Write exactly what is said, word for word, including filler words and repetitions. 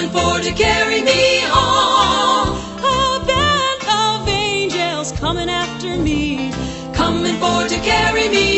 coming for to carry me home. A band of angels coming after me, coming for to carry me